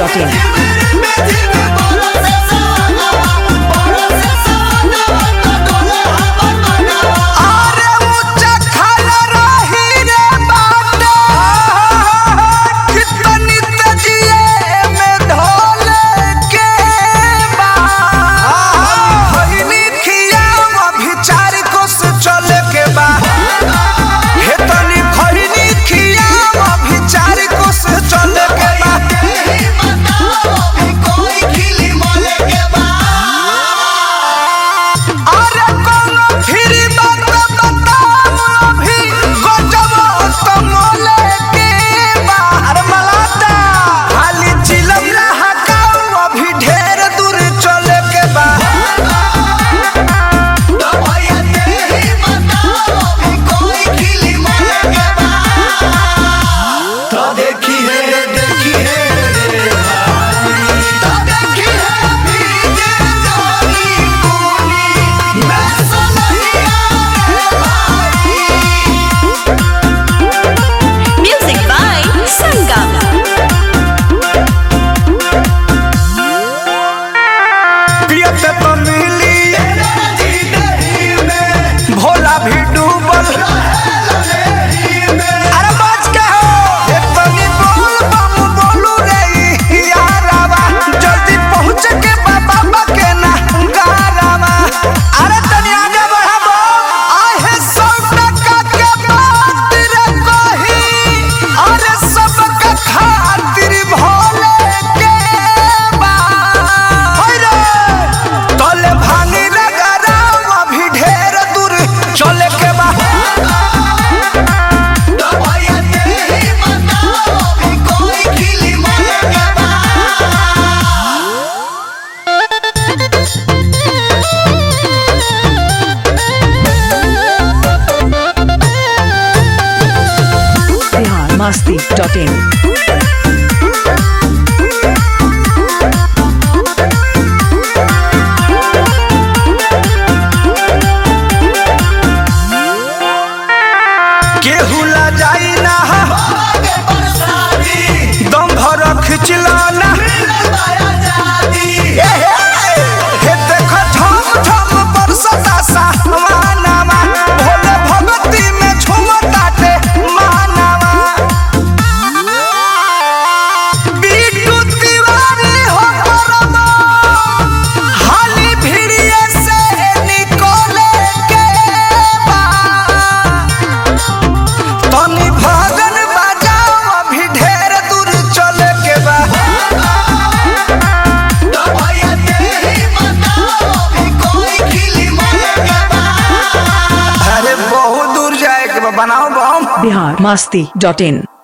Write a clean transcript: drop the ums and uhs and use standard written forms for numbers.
masti.in. केहू ला जाई ना दम भर खिचला ना हे देख झम झम बरसता सावनावा भोले भगती में झूमताटे मानवा बीटू तिवारी हो परमा हाली भिड़िए से निकोले के बा तनी भगन बजाओ अभी ढेर दूर चले के बा अरे बहुत दूर जाए के बा बनाओ बम biharmasti.in